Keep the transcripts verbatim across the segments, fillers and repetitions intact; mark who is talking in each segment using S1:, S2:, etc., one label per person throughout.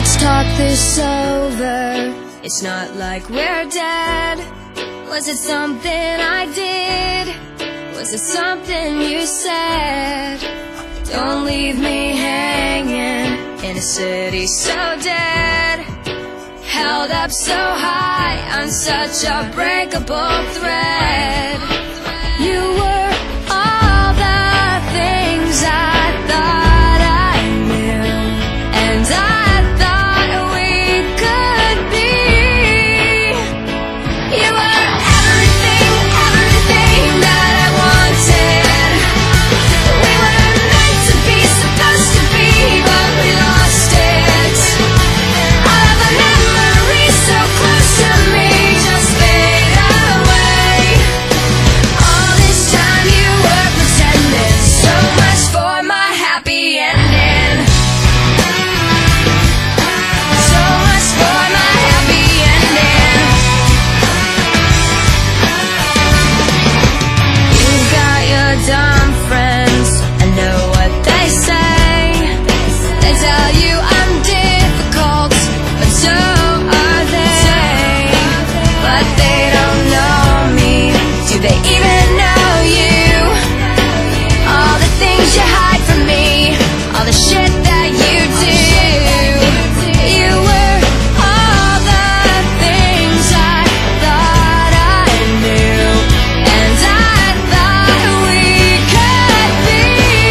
S1: Let's talk this over. It's not like we're dead. Was it something I did? Was it something you said? Don't leave me hanging in a city so dead, held up so high on such a breakable thread. You were all the things I thought I knew, and I thought we could be. You were everything, everything that I wanted. We were meant to be, supposed to be, but we lost it. All of the memories so close to me just fade away. All this time you were pretending, so much for my happy ending. So much for my happy ending. You've got your dumb friends, I know what they say. They tell you I'm difficult, but so are they. But they don't know me. Do they even know you? All the things you hide from me, all the shit that you do. You were all the things I thought I knew, and I thought we could be.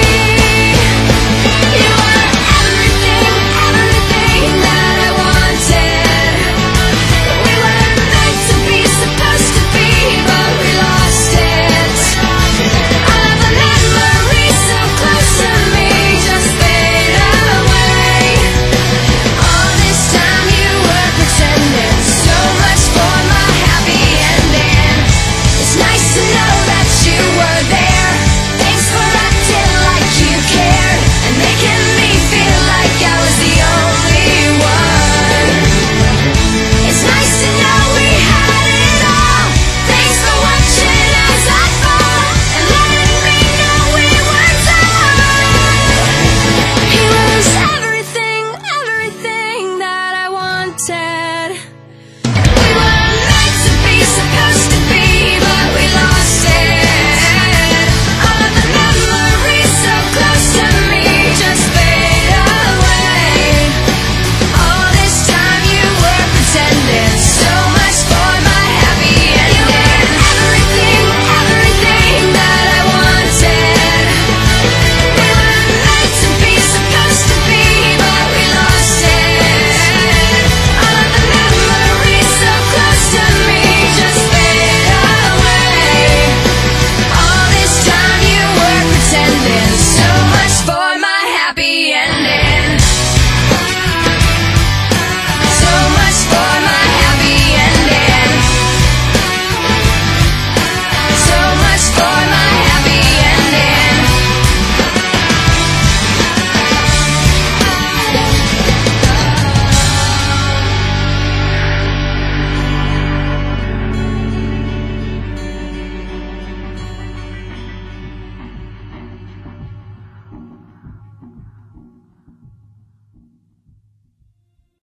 S1: You were everything, everything that I wanted. We were meant to be, supposed to be, but we lost it. All of the memories so close to me just fade away. All this time you were pretending, so much for my happy ending. It's nice to know that you were there. Thanks for acting like you cared and making me feel like I was the only one. It's nice to know we had it all. Thanks for watching as I fall and letting me know we were done. He was everything, everything that I wanted. We were meant to be, supposed to be, but we lost it. All of the memories so close to me just fade away. All this time you were pretending, so much for my happy ending. Everything, everything that I wanted. We were meant to be, supposed to be, but we lost it. All of the memories so close to me just fade away. All this time you were pretending, so much for my happy ending.